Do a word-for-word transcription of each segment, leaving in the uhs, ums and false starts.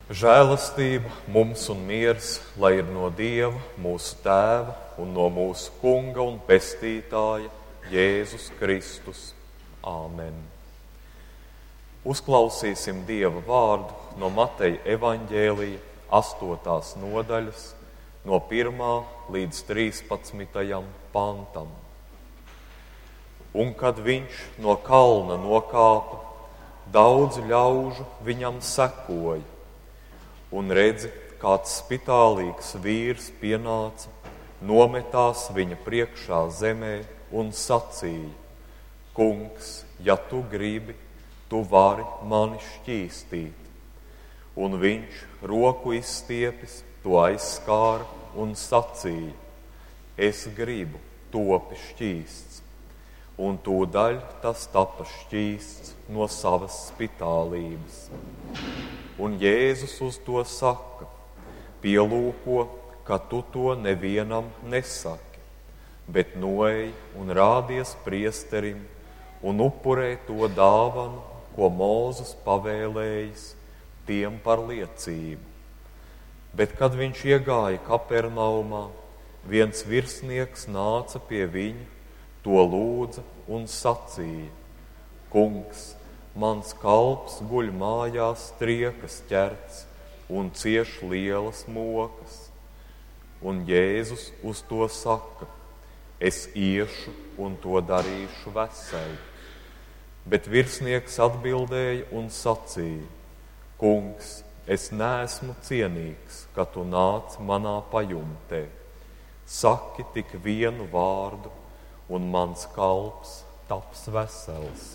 Žēlastība mums un miers, lai ir no Dieva, mūsu Tēva un no mūsu Kunga un Pestītāja, Jēzus Kristus. Āmen. Uzklausīsim Dieva vārdu no Mateja evaņģēlija astotās nodaļas, no pirmā līdz trīspadsmitajam pantam. Un kad viņš no kalna nokāpa, daudz ļaužu viņam sekoja. Un redzi, kāds spitālīgs vīrs pienāca, nometās viņa priekšā zemē un sacīja: Kungs, ja tu gribi, tu vari mani šķīstīt. Un viņš, roku izstiepis, to aizskāra un sacīja: Es gribu, topi šķīsts. Un tūdaļ tas tapa šķīsts no savas spitālības. Un Jēzus uz to saka: Pielūko, ka tu to nevienam nesaki, bet noej un rādies priesterim un upurē to dāvanu, ko Mūzes pavēlējis tiem par liecību. Bet, kad viņš iegāja Kapernaumā, viens virsnieks nāca pie viņa, to lūdza un sacīja: Kungs, mans kalps guļ mājās triekas ķerts un cieš lielas mokas. Un Jēzus uz to saka: Es iešu un to darīšu veselu. Bet virsnieks atbildēja un sacīja: Kungs, es neesmu cienīgs, ka tu nāc manā pajumtē. Saki tik vienu vārdu, un mans kalps taps vesels.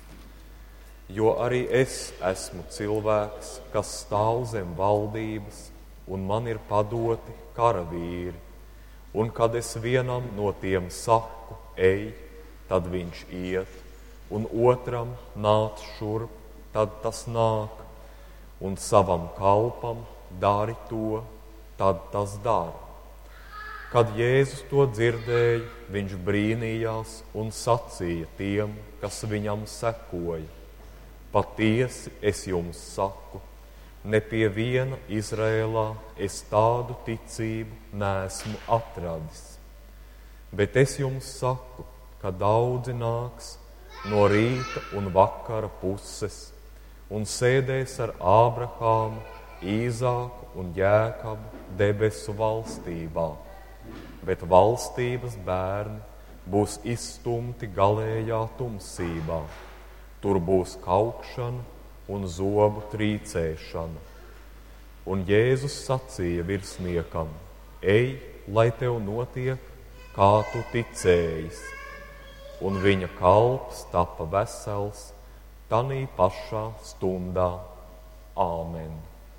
Jo arī es esmu cilvēks, kas stāv zem valdības, un man ir padoti karavīri. Un kad es vienam no tiem saku, ej, tad viņš iet, un otram nāc šurp, tad tas nāk, un savam kalpam dari to, tad tas dara. Kad Jēzus to dzirdēja, viņš brīnījās un sacīja tiem, kas viņam sekoja: Patiesi es jums saku, ne pie viena Izrēlā es tādu ticību neesmu atradis. Bet es jums saku, ka daudzi nāks no rīta un vakara puses un sēdēs ar Ābrahāmu, Īzāku un Jēkabu debesu valstībā. Bet valstības bērni būs izstumti galējā tumsībā. Tur būs kaukšana un zobu trīcēšana. Un Jēzus sacīja virsniekam: Ej, lai tev notiek, kā tu ticējis. Un viņa kalps tapa vesels tanī pašā stundā. Āmen.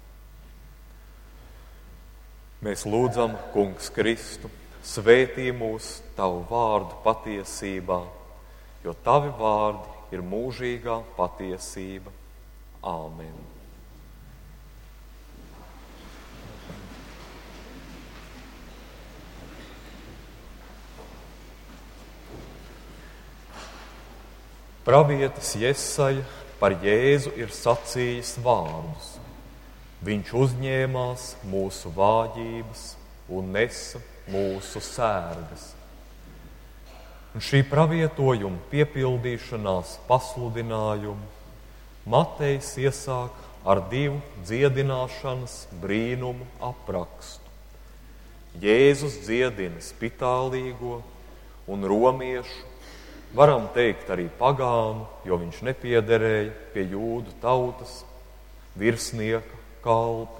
Mēs lūdzam, Kungs Kristu, svētī mūs tavu vārdu patiesībā, jo tavi vārdi ir mūžīgā patiesība. Āmen. Pravietis Jesaja par Jēzu ir sacījis vārdus: Viņš uzņēmās mūsu vājības un nesa mūsu sērgas. Un šī pravietojuma piepildīšanās pasludinājumu Matejs iesāk ar divu dziedināšanas brīnumu aprakstu. Jēzus dziedina spitālīgo un romiešu, varam teikt arī pagānu, jo viņš nepiederēja pie jūdu tautas, virsnieka kalpu.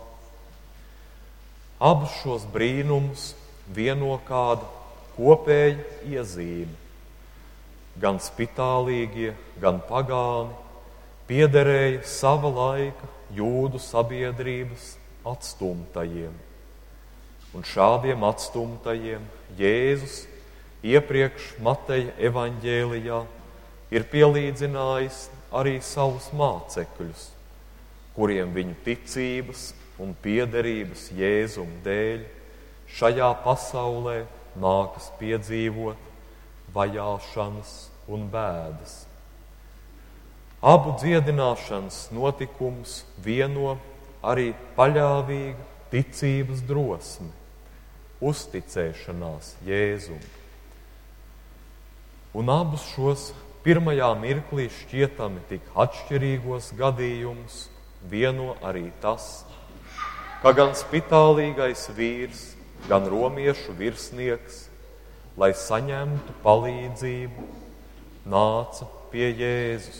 Abus šos brīnumus vieno kāda kopēja iezīme. Gan spitālīgie, gan pagāni piederēja sava laika jūdu sabiedrības atstumtajiem. Un šādiem atstumtajiem Jēzus iepriekš Mateja evaņģēlijā ir pielīdzinājis arī savus mācekļus, kuriem viņu ticības un piederības Jēzum dēļ šajā pasaulē nākas piedzīvot vajāšanas un bēdas. Abu dziedināšanas notikums vieno arī paļāvīga ticības drosme, uzticēšanās Jēzum. Un abus šos pirmajā mirklī šķietami tik atšķirīgos gadījumus vieno arī tas, ka gan spitālīgais vīrs, gan romiešu virsnieks, lai saņemtu palīdzību, nāca pie Jēzus.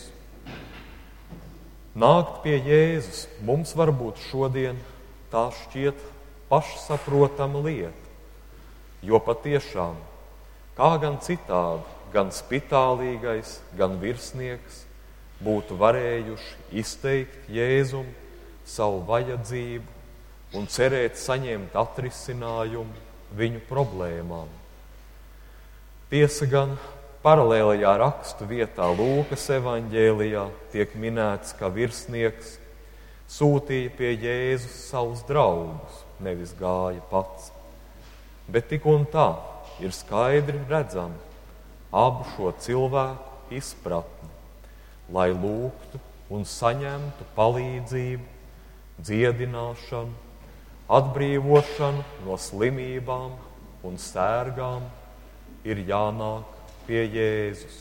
Nākt pie Jēzus mums varbūt šodien tā šķiet pašsaprotama lieta, jo patiešām, kā gan citādi, gan spitālīgais, gan virsnieks būtu varējuši izteikt Jēzum savu vajadzību un cerēt saņemt atrisinājumu viņu problēmām. Tiesa gan paralēlajā rakstu vietā Lūkas evaņģēlijā tiek minēts, ka virsnieks sūtīja pie Jēzus savus draugus, nevis gāja pats. Bet tik un tā ir skaidri redzama abu šo cilvēku izpratni, lai lūgtu un saņemtu palīdzību, dziedināšanu, atbrīvošanu no slimībām un sērgām, ir jānāk pie Jēzus.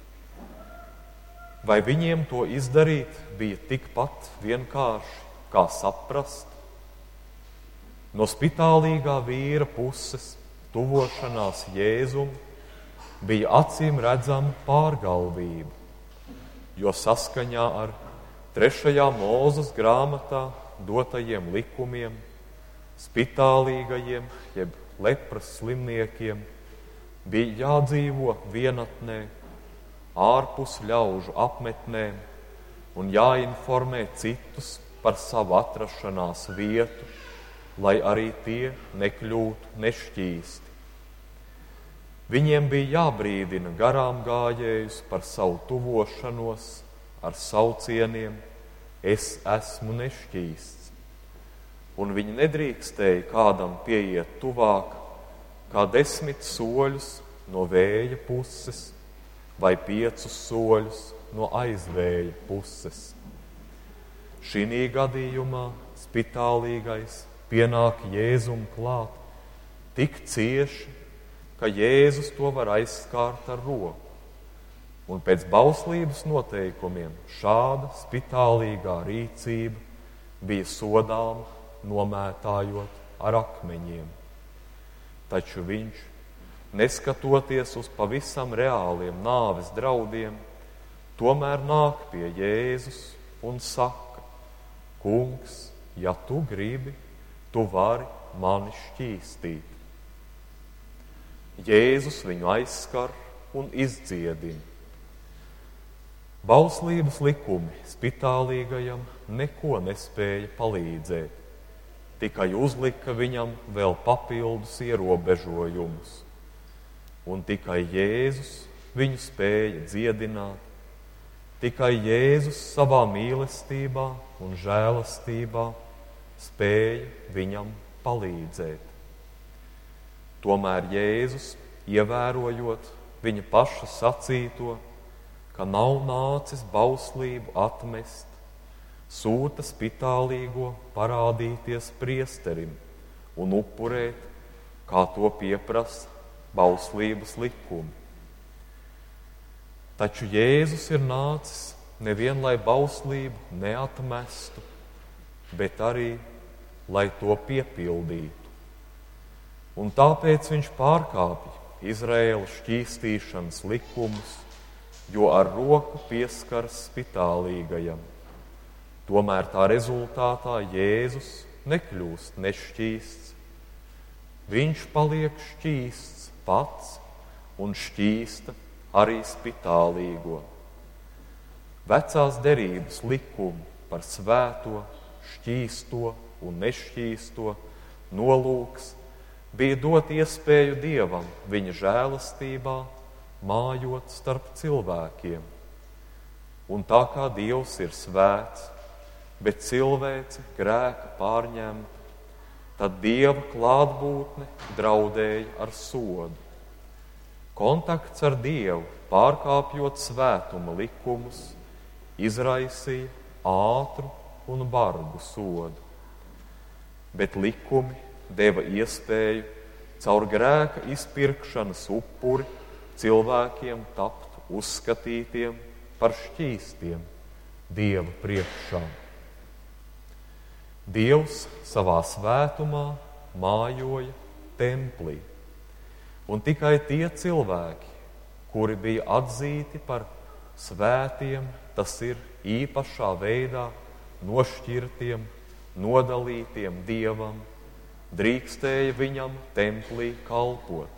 Vai viņiem to izdarīt bija tikpat vienkārši, kā saprast? No spitālīgā vīra puses tuvošanās Jēzum bija acīm redzama pārgalvība, jo saskaņā ar trešajā Mūzes grāmatā dotajiem likumiem spitālīgajiem, jeb lepras slimniekiem, bija jādzīvo vienatnē, ārpus ļaužu apmetnēm un jāinformē citus par savu atrašanās vietu, lai arī tie nekļūtu nešķīsti. Viņiem bija jābrīdina garām gājējus par savu tuvošanos ar saucieniem es esmu nešķīsts, un viņi nedrīkstēja kādam pieiet tuvāk kā desmit soļus no vēja puses vai piecus soļus no aizvēja puses. Šī gadījumā spitālīgais pienāk Jēzum klāt tik cieši, ka Jēzus to var aizskārt ar roku. Un pēc bauslības noteikumiem šāda spitālīgā rīcība bija sodāma nomētājot ar akmeņiem. Taču viņš, neskatoties uz pavisam reāliem nāves draudiem, tomēr nāk pie Jēzus un saka: Kungs, ja tu gribi, tu vari mani šķīstīt. Jēzus viņu aizskar un izdziedina. Bauslības likumi spitālīgajam neko nespēja palīdzēt, tikai uzlika viņam vēl papildus ierobežojumus, un tikai Jēzus viņu spēja dziedināt, tikai Jēzus savā mīlestībā un žēlastībā spēja viņam palīdzēt. Tomēr Jēzus, ievērojot viņa paša sacīto, ka nav nācis bauslību atmest, sūta spitālīgo parādīties priesterim un upurēt, kā to pieprasa bauslības likumi. Taču Jēzus ir nācis nevien, lai bauslību neatmestu, bet arī, lai to piepildītu. Un tāpēc viņš pārkāpja Izraēlu šķīstīšanas likumus, jo ar roku pieskars spitālīgajam. Tomēr tā rezultātā Jēzus nekļūst nešķīsts. Viņš paliek šķīsts pats un šķīsta arī spitālīgo. Vecās derības likumi par svēto, šķīsto un nešķīsto nolūks bija dot iespēju Dievam viņa žēlastībā mājot starp cilvēkiem. Un tā kā Dievs ir svēts, bet cilvēce grēka pārņemta, tad Dieva klātbūtne draudēja ar sodu. Kontakts ar Dievu, pārkāpjot svētuma likumus, izraisīja ātru un bargu sodu. bet likumi deva iespēju caur grēka izpirkšanas upuri cilvēkiem tapt uzskatītiem par šķīstiem Dieva priekšā. Dievs savā svētumā mājoja templī, un tikai tie cilvēki, kuri bija atzīti par svētiem, tas ir īpašā veidā nošķirtiem, nodalītiem Dievam, drīkstēja viņam templī kalpot.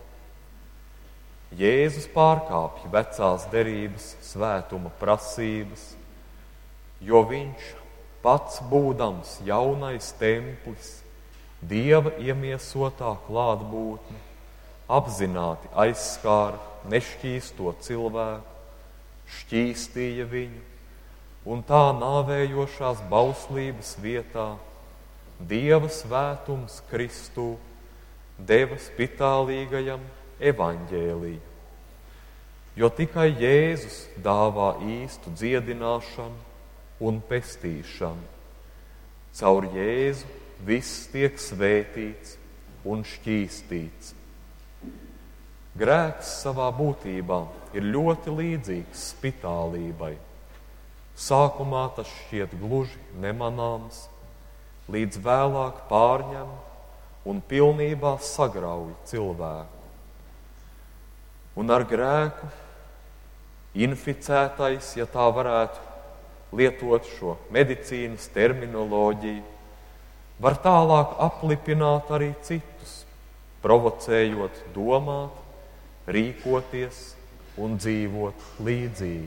Jēzus pārkāpja vecās derības svētuma prasības, jo viņš pats būdams jaunais templis, Dieva iemiesotā klātbūtne, apzināti aizskāra nešķīsto cilvēku, šķīstīja viņu, un tā nāvējošās bauslības vietā Dieva svētums Kristū deva spitālīgajam evaņģēliju, jo tikai Jēzus dāvā īstu dziedināšanu un pestīšanu. Caur Jēzu viss tiek svētīts un šķīstīts. Grēks savā būtībā ir ļoti līdzīgs spitālībai. Sākumā tas šķiet gluži nemanāms, līdz vēlāk pārņem un pilnībā sagrauj cilvēku. Un ar grēku inficētais, ja tā varētu lietot šo medicīnas terminoloģiju, var tālāk aplipināt arī citus, provocējot domāt, rīkoties un dzīvot līdzīgi.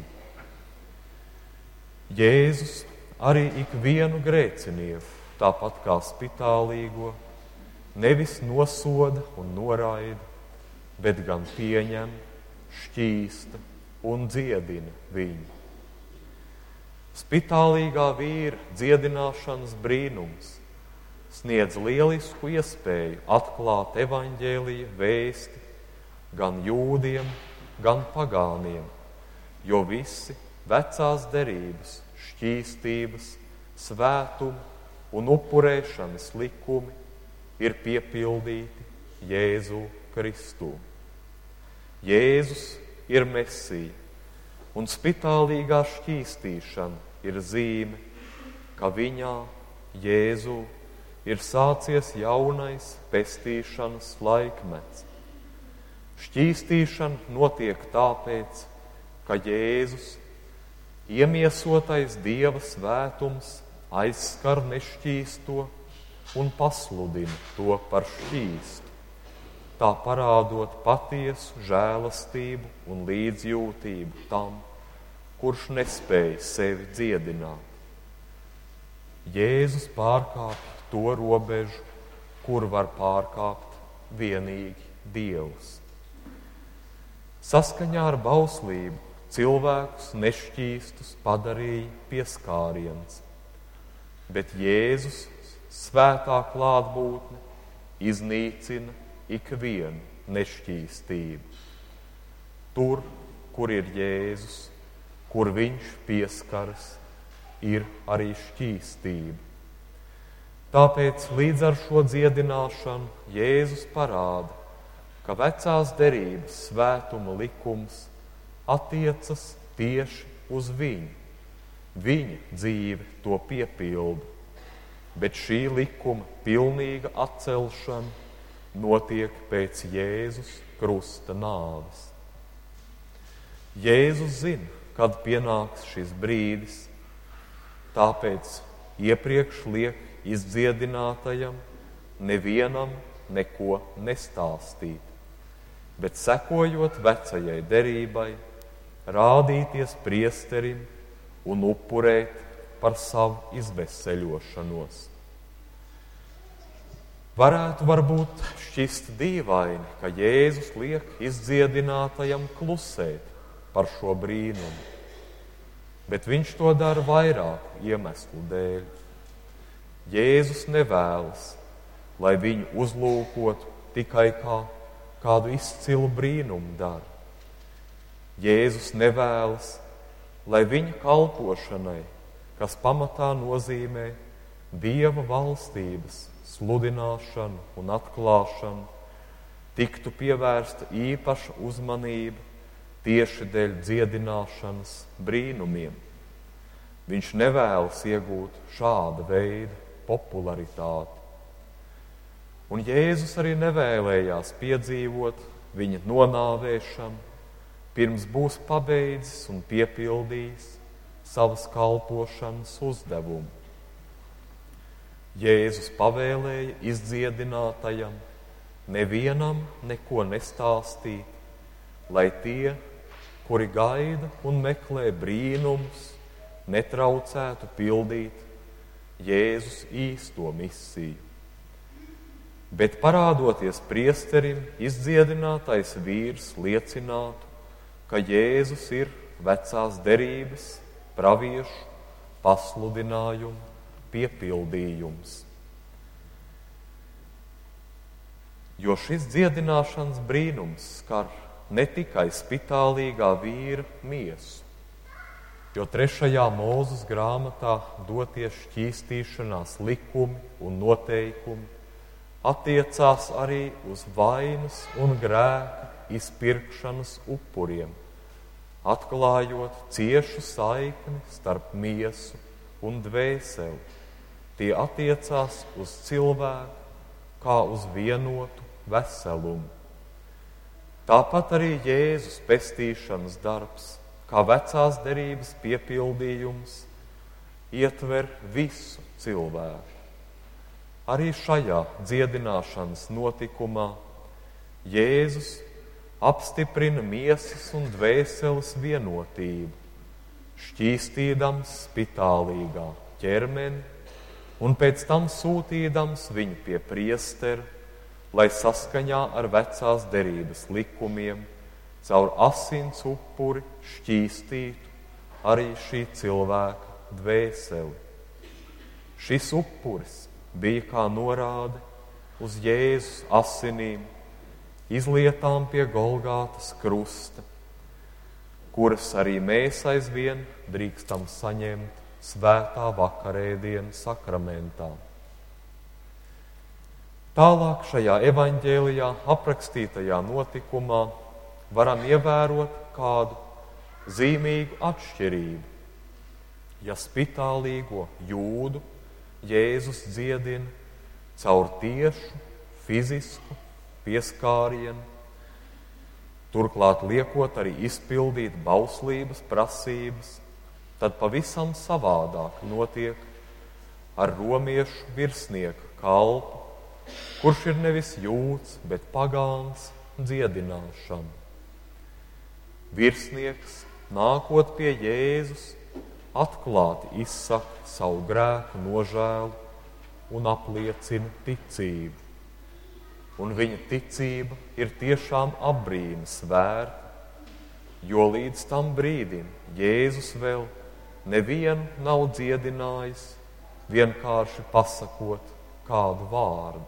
Jēzus arī ikvienu grēcinieku, tāpat kā spitālīgo, nevis nosoda un noraida, bet gan pieņem, šķīsta un dziedina viņu. Spitālīgā vīra dziedināšanas brīnums sniedz lielisku iespēju atklāt evaņģēlija vēsti gan jūdiem, gan pagāniem, jo visi vecās derības, šķīstības, svētuma un upurēšanas likumi ir piepildīti Jēzu Kristū. Jēzus ir Mesija, un spitālīgā šķīstīšana ir zīme, ka viņā, Jēzu, ir sācies jaunais pestīšanas laikmets. Šķīstīšana notiek tāpēc, ka Jēzus, iemiesotais Dieva svētums, aizskar nešķīsto un pasludina to par šķīstu, tā parādot patiesu žēlastību un līdzjūtību tam, kurš nespēja sevi dziedināt. Jēzus pārkāpj to robežu, kur var pārkāpt vienīgi Dievs. Saskaņā ar bauslību cilvēkus nešķīstus padarīja pieskāriens, bet Jēzus svētā klātbūtne iznīcina ikvienu nešķīstību. Tur, kur ir Jēzus, kur viņš pieskaras, ir arī šķīstība. Tāpēc līdz ar šo dziedināšanu Jēzus parāda, ka vecās derības svētuma likums attiecas tieši uz viņu. Viņa dzīve to piepilda, bet šī likuma pilnīga atcelšana notiek pēc Jēzus krusta nāves. Jēzus zina, kad pienāks šis brīdis, tāpēc iepriekš liek izdziedinātajam nevienam neko nestāstīt, bet sekojot vecajai derībai, rādīties priesterim un upurēt par savu izveseļošanos. Varētu varbūt šķist dīvaini, ka Jēzus liek izdziedinātajam klusēt par šo brīnumu, bet viņš to dara vairāku iemeslu dēļ. Jēzus nevēlas, lai viņu uzlūkotu tikai kā kādu izcilu brīnumu dara. Jēzus nevēlas, lai viņa kalpošanai, kas pamatā nozīmē Dieva valstības sludināšanu un atklāšanu tiktu pievērsta īpaša uzmanība tieši dēļ dziedināšanas brīnumiem. Viņš nevēlas iegūt šāda veida popularitāti. Un Jēzus arī nevēlējās piedzīvot viņa nonāvēšanu, pirms būs pabeidzis un piepildījis savas kalpošanas uzdevumu. Jēzus pavēlēja izdziedinātajam nevienam neko nestāstīt, lai tie, kuri gaida un meklē brīnumus, netraucētu pildīt Jēzus īsto misiju. Bet parādoties priesterim, izdziedinātais vīrs liecinātu, ka Jēzus ir vecās derības, praviešu pasludinājumu piepildījums. Jo šis dziedināšanas brīnums skar ne tikai spitālīgā vīra miesu, jo trešajā Mūzes grāmatā dotie šķīstīšanās likumi un noteikumi attiecās arī uz vainas un grēka izpirkšanas upuriem, atklājot ciešu saikni starp miesu un dvēseli. Tie attiecās uz cilvēku kā uz vienotu veselumu. Tāpat arī Jēzus pestīšanas darbs, kā vecās derības piepildījums, ietver visu cilvēku. Arī šajā dziedināšanas notikumā Jēzus apstiprina miesas un dvēseles vienotību, šķīstīdams spitālīgā ķermeni un pēc tam sūtīdams viņu pie priestera, lai saskaņā ar vecās derības likumiem caur asins upuri šķīstītu arī šī cilvēka dvēseli. Šis upuris bija kā norāde uz Jēzus asinīm, izlietām pie Golgātas krusta, kuras arī mēs aizvien drīkstam saņemt svētā vakarēdienas sakramentā. Tālāk šajā evaņģēlijā aprakstītajā notikumā varam ievērot kādu zīmīgu atšķirību. Ja spitālīgo jūdu Jēzus dziedina caur tiešu, fizisku pieskārienu, turklāt liekot arī izpildīt bauslības prasības, tad pavisam savādāk notiek ar romiešu virsnieku kalpu, kurš ir nevis jūds, bet pagāns dziedināšanu. Virsnieks, nākot pie Jēzus, atklāti izsaka savu grēku nožēlu un apliecina ticību. Un viņa ticība ir tiešām apbrīnas vērta, jo līdz tam brīdim Jēzus vēl nevienu nav dziedinājis, vienkārši pasakot kādu vārdu.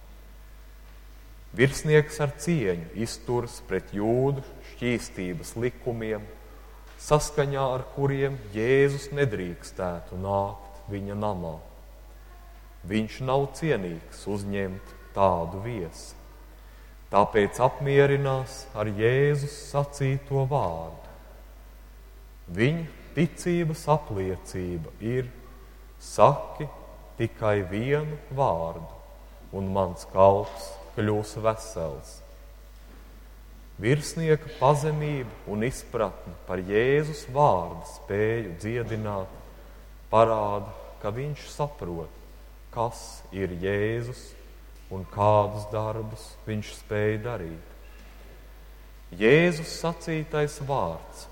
Virsnieks ar cieņu izturas pret jūdu šķīstības likumiem, saskaņā ar kuriem Jēzus nedrīkstētu nākt viņa namā. Viņš nav cienīgs uzņemt tādu viesi, tāpēc apmierinās ar Jēzus sacīto vārdu. Viņa ticības apliecība ir: saki tikai vienu vārdu, un mans kalps kļūs vesels. Virsnieka pazemība un izpratne par Jēzus vārdu spēju dziedināt parāda, ka viņš saprot, kas ir Jēzus un kādus darbus viņš spēja darīt. Jēzus sacītais vārds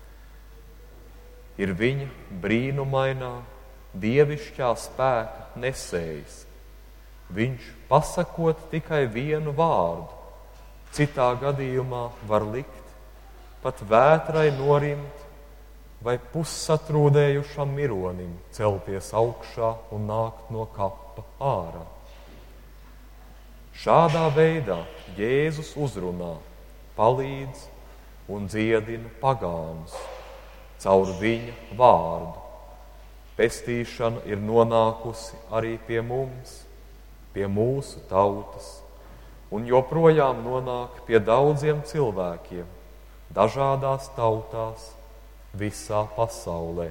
ir viņa brīnumainā, dievišķā spēka nesējs. Viņš, pasakot tikai vienu vārdu, citā gadījumā var likt pat vētrai norimt vai pussatrūdējušam mironim celties augšā un nākt no kapa ārā. Šādā veidā Jēzus uzrunā, palīdz un dziedina pagānus caur viņa vārdu. Pestīšana ir nonākusi arī pie mums, pie mūsu tautas un joprojām nonāk pie daudziem cilvēkiem, dažādās tautās, visā pasaulē.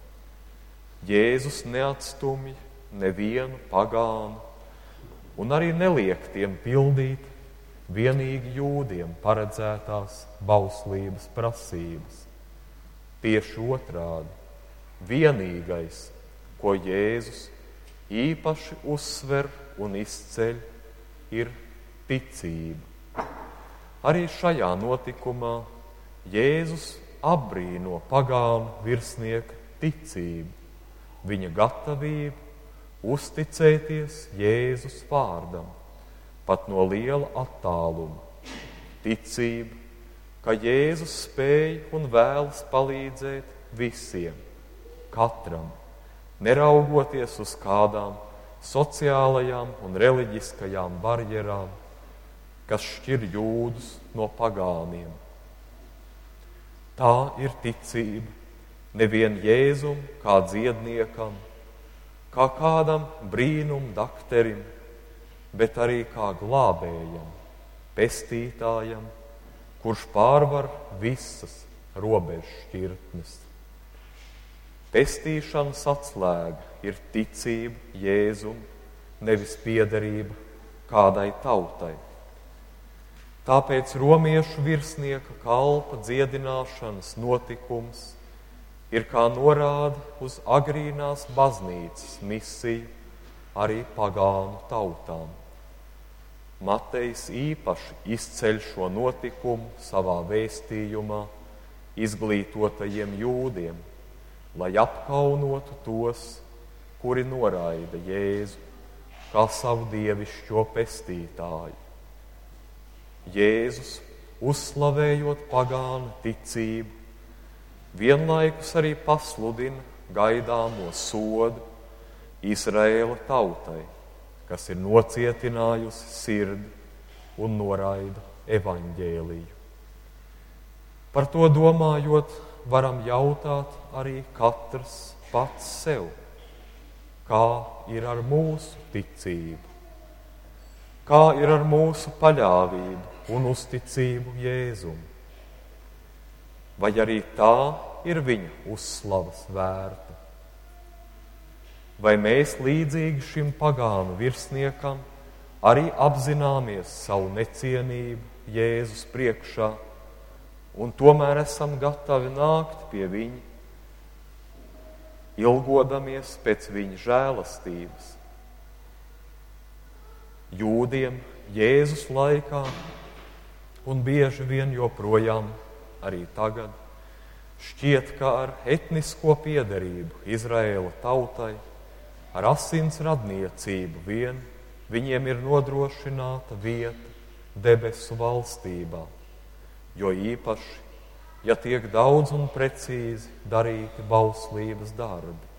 Jēzus neatstumj nevienu pagānu un arī neliek tiem pildīt vienīgi jūdiem paredzētās bauslības prasības. Tieši otrādi, vienīgais, ko Jēzus īpaši uzsver un izceļ, ir ticība. Arī šajā notikumā Jēzus apbrīno pagānu virsnieka ticību, viņa gatavību uzticēties Jēzus vārdam, pat no liela attāluma. Ticība, ka Jēzus spēj un vēlas palīdzēt visiem, katram, neraugoties uz kādām sociālajām un reliģiskajām barjerām, kas šķir jūdus no pagāniem. Tā ir ticība nevien Jēzum kā dziedniekam, kā kādam brīnum dakterim, bet arī kā glābējam, pestītājam, kurš pārvar visas robežu šķirtnes. Pestīšanas atslēga ir ticība Jēzum, nevis piederība kādai tautai. Tāpēc romiešu virsnieka kalpa dziedināšanas notikums ir kā norāde uz agrīnās baznīcas misiju arī pagānu tautām. Matejs īpaši izceļ šo notikumu savā vēstījumā izglītotajiem jūdiem, lai apkaunotu tos, kuri noraida Jēzu kā savu dievišķo pestītāju. Jēzus, uzslavējot pagānu ticību, vienlaikus arī pasludina gaidāmo sodu Izraēla tautai, kas ir nocietinājusi sirdi un noraida evaņģēliju. Par to domājot, varam jautāt arī katrs pats sev, kā ir ar mūsu ticību, kā ir ar mūsu paļāvību un uzticību Jēzum. Vai arī tā ir viņa uzslavas vērta? Vai mēs līdzīgi šim pagānu virsniekam arī apzināmies savu necienību Jēzus priekšā un tomēr esam gatavi nākt pie viņa, ilgodamies pēc viņa žēlastības? Jūdiem Jēzus laikā un bieži vien joprojām arī tagad šķiet, ka ar etnisko piederību Izraēla tautai, ar asins radniecību vien viņiem ir nodrošināta vieta debesu valstībā, jo īpaši, ja tiek daudz un precīzi darīti bauslības darbi.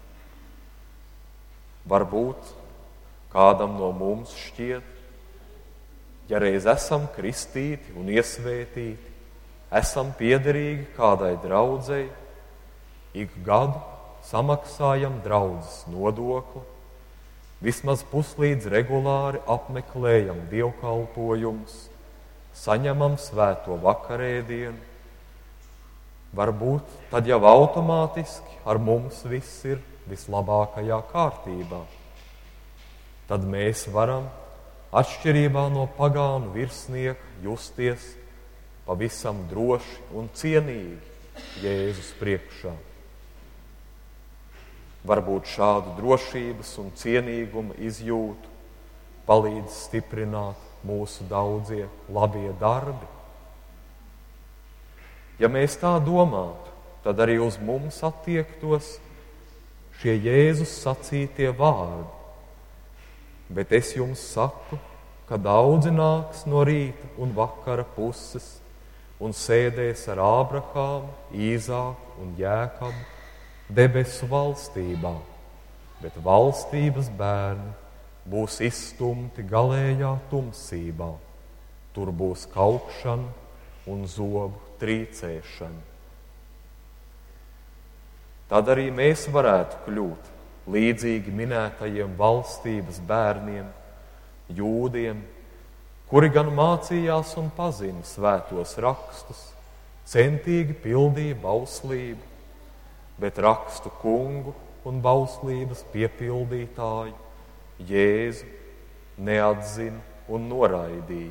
Varbūt kādam no mums šķiet, ja reiz esam kristīti un iesvētīti, esam piederīgi kādai draudzei, ik gadu samaksājam draudzes nodokli, vismaz puslīdz regulāri apmeklējam dievkalpojumus, saņemam svēto vakarēdienu. Varbūt tad jau automātiski ar mums viss ir vislabākajā kārtībā. Tad mēs varam, atšķirībā no pagānu virsnieka, justies pavisam droši un cienīgi Jēzus priekšā. Varbūt šādu drošības un cienīguma izjūtu palīdz stiprināt mūsu daudzie labie darbi. Ja mēs tā domātu, tad arī uz mums attiektos šie Jēzus sacītie vārdi. Bet es jums saku, ka daudzi nāks no rīta un vakara puses un sēdēs ar Ābrahāmu, Īzāku un Jēkabu debesu valstībā, bet valstības bērni būs izstumti galējā tumsībā. Tur būs kaukšana un zobu trīcēšana. Tad arī mēs varētu kļūt līdzīgi minētajiem valstības bērniem jūdiem, kuri gan mācījās un pazina svētos rakstus, centīgi pildīja bauslību, bet rakstu kungu un bauslības piepildītāju Jēzu neatzina un noraidīja.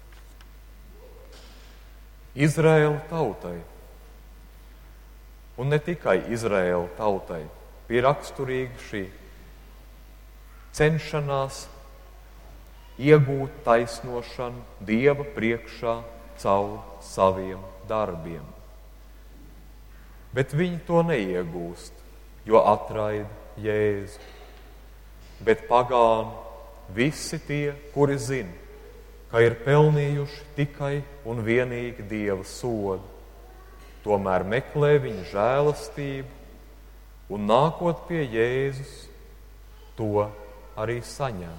Izraēla tautai, un ne tikai Izraēla tautai, bija raksturīga šī cenšanās iegūt taisnošanu Dieva priekšā caur saviem darbiem. Bet viņi to neiegūst, jo atraida Jēzu. Bet pagāni, visi tie, kuri zina, ka ir pelnījuši tikai un vienīgi Dieva sodu, tomēr meklē viņa žēlastību un nākot pie Jēzus, to arī saņem.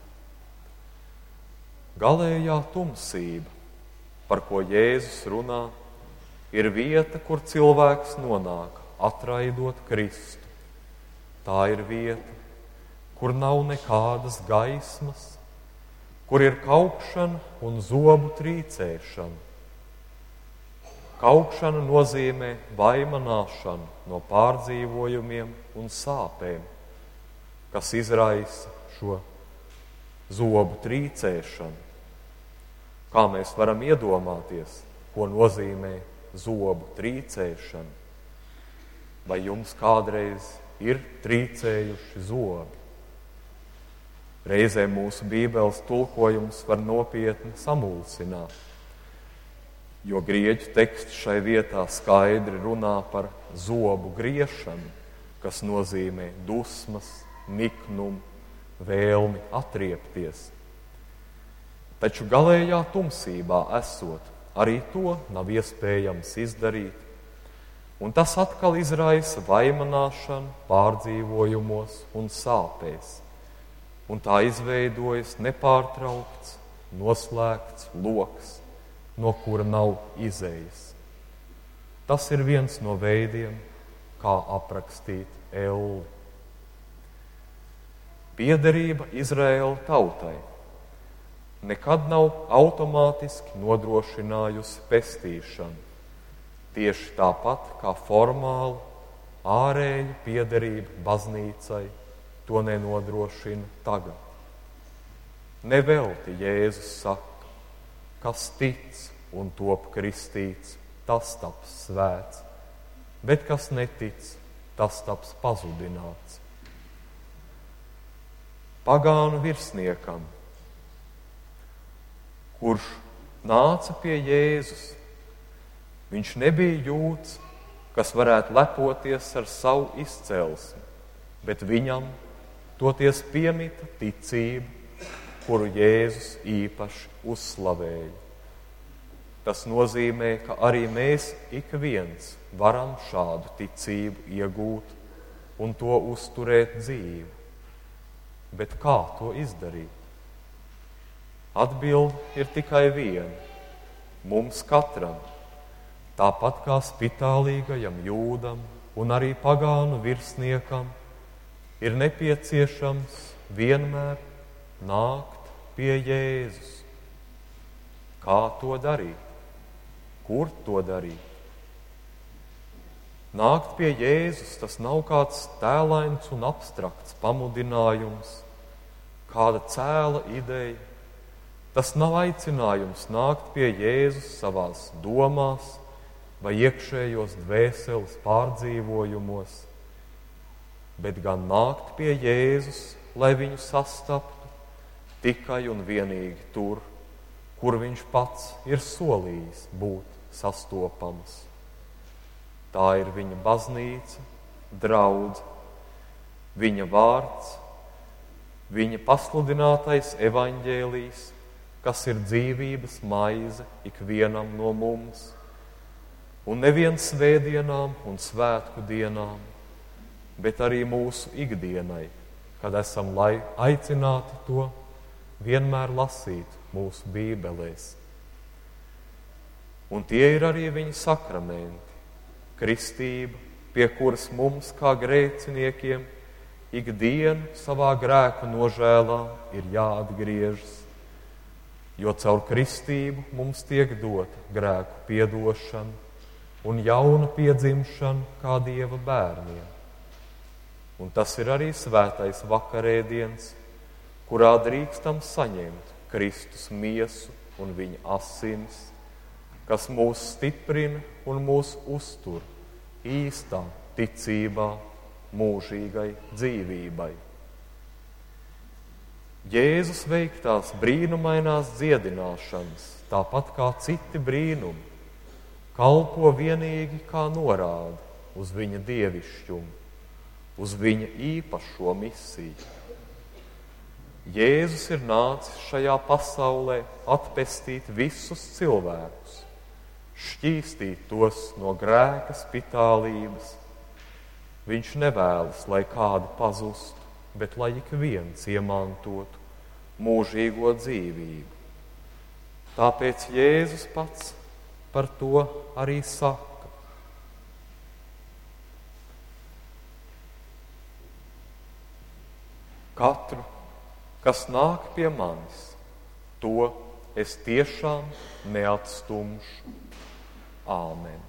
Galējā tumsība, par ko Jēzus runā, ir vieta, kur cilvēks nonāk, atraidot Kristu. Tā ir vieta, kur nav nekādas gaismas, kur ir kaukšana un zobu trīcēšana. Kaukšana nozīmē vaimanāšanu no pārdzīvojumiem un sāpēm, kas izraisa šo zobu trīcēšanu. Kā mēs varam iedomāties, ko nozīmē zobu trīcēšana? Vai jums kādreiz ir trīcējuši zobi? Reizē mūsu Bībeles tulkojums var nopietni samulsināt, jo grieķu teksts šai vietā skaidri runā par zobu griešanu, kas nozīmē dusmas, niknumu, vēlmi atriepties. Taču galējā tumsībā esot, arī to nav iespējams izdarīt, un tas atkal izraisa vaimanāšanu pārdzīvojumos un sāpēs, un tā izveidojas nepārtraukts, noslēgts loks, no kura nav izējas. Tas ir viens no veidiem, kā aprakstīt elli. Piederība Izraēla tautai nekad nav automātiski nodrošinājusi pestīšanu, tieši tāpat kā formāli ārēja piederība baznīcai to nenodrošina tagad. Nevelti Jēzus saka, kas tic un top kristīts, tas taps svēts, bet kas netic, tas taps pazudināts. Pagānu virsniekam, kurš nāca pie Jēzus, viņš nebija jūds, kas varētu lepoties ar savu izcelsmi, bet viņam toties piemita ticība, kuru Jēzus īpaši uzslavēja. Tas nozīmē, ka arī mēs ik viens varam šādu ticību iegūt un to uzturēt dzīvi. Bet kā to izdarīt? Atbilde ir tikai viena – mums katram, tāpat kā spitālīgajam jūdam un arī pagānu virsniekam, ir nepieciešams vienmēr nākt pie Jēzus. Kā to darīt? Kur to darīt? Nākt pie Jēzus, tas nav kāds tēlains un abstrakts pamudinājums, kāda cēla ideja. Tas nav aicinājums nākt pie Jēzus savās domās vai iekšējos dvēseles pārdzīvojumos, bet gan nākt pie Jēzus, lai viņu sastaptu tikai un vienīgi tur, kur viņš pats ir solījis būt sastopams. Tā ir viņa baznīca, draudze, viņa vārds, viņa pasludinātais evaņģēlijs, kas ir dzīvības maize ikvienam no mums, un nevien svētdienām un svētku dienām, bet arī mūsu ikdienai, kad esam lai aicināti to vienmēr lasīt mūsu bībelēs. Un tie ir arī viņa sakramenti, kristība, pie kuras mums kā grēciniekiem ikdienu savā grēku nožēlā ir jāatgriežas, jo caur kristību mums tiek dota grēku piedošana un jauna piedzimšana kā Dieva bērniem. Un tas ir arī svētais vakarēdiens, kurā drīkstam saņemt Kristus miesu un viņa asinis, kas mūs stiprina un mūs uztur īstā ticībā mūžīgai dzīvībai. Jēzus veiktās brīnumainās dziedināšanas, tāpat kā citi brīnumi, kalpo vienīgi kā norāde uz viņa dievišķumu, uz viņa īpašo misiju. Jēzus ir nācis šajā pasaulē atpestīt visus cilvēkus, šķīstīt tos no grēka spitālības. Viņš nevēlas, lai kādi pazustu, bet lai ik viens iemantotu mūžīgo dzīvību. Tāpēc Jēzus pats par to arī saka. Katru, kas nāk pie manis, to es tiešām neatstumšu. Āmen.